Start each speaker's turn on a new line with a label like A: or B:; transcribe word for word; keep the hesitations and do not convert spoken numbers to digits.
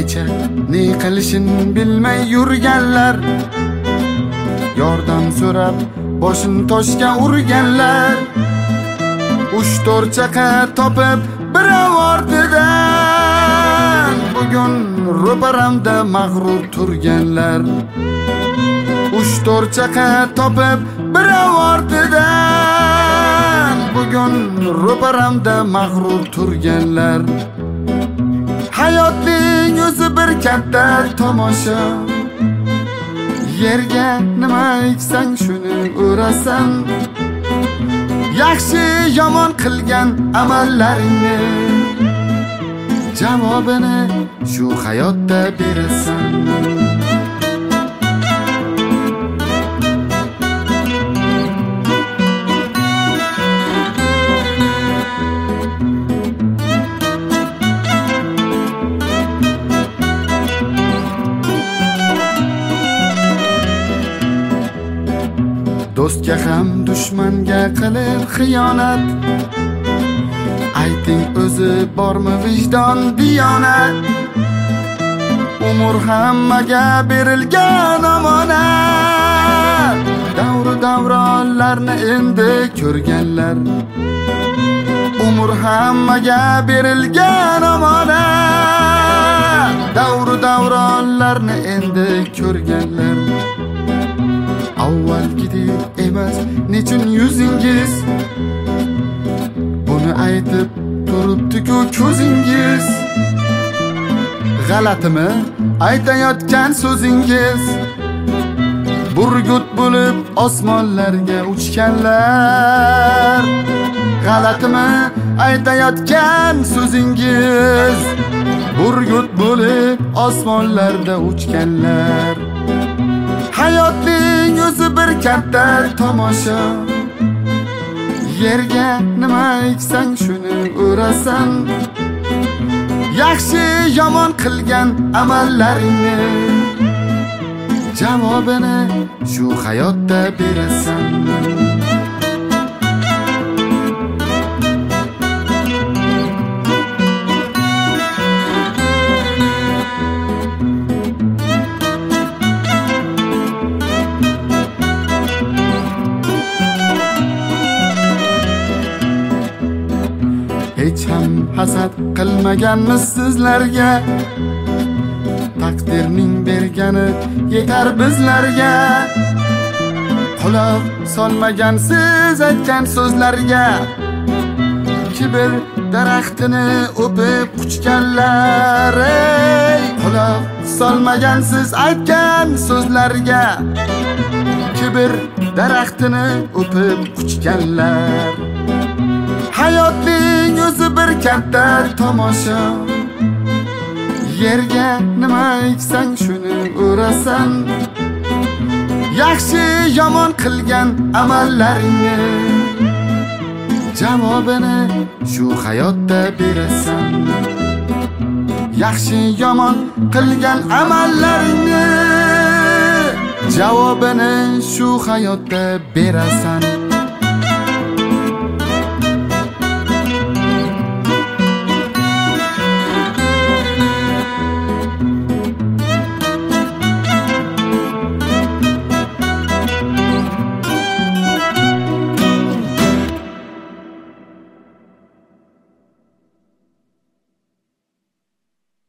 A: kecha ne qilishini bilmay yurganlar, yordam so'rab boshini toshga urganlar, uch to'rt chaqa topib birov ortidan bugun ro'paramda mag'rur turganlar, uch to'rt chaqa topib birov ortidan bugun ro'paramda mag'rur turganlar. Hayotning o'zi bir katta tomosha, yerga nima eksang shuni o'rasan. Yaxshi yomon qilgan amallaringni javobini shu hayotda berasan. Do'stga ham dushmanga qilib xiyonat, ayting o'zi bormi vijdon diyonat. Umr hammaga berilgan omonat, davr davronlarni endi ko'rganlar. Umr hammaga berilgan omonat, davr davronlarni endi ko'rganlar. Avvalgidek emas nechun yuzingiz, buni aytib turibdi-ku ko'zingiz. G'alatimi aytayotgan so'zingiz, burgut bo'lib osmonlarga uchganlar. G'alatimi aytayotgan so'zingiz, burgut bo'lib osmonlarda uchganlar. Hayotning o'zi bir katta tomosha, yerga nima eksang shuni o'rasan. Yaxshi yomon qilgan amallaringni javobini shu hayotda berasan. Hech ham hasad qilmaganmiz sizlarga, taqdirning bergani yetar bizlarga. Quloq solmagansiz aytgan so'zlarga, kibr daraxtini o'pib quchganlar. Ey quloq solmagansiz aytgan so'zlarga, kibr daraxtini o'pib quchganlar. Hayotning o'zi bir katta tomosha, yerga nima eksang shuni o'rasan. Yaxshi yomon qilgan amallaringni javobini shu hayotda berasan. Yaxshi yomon qilgan amallaringni javobini shu hayotda berasan.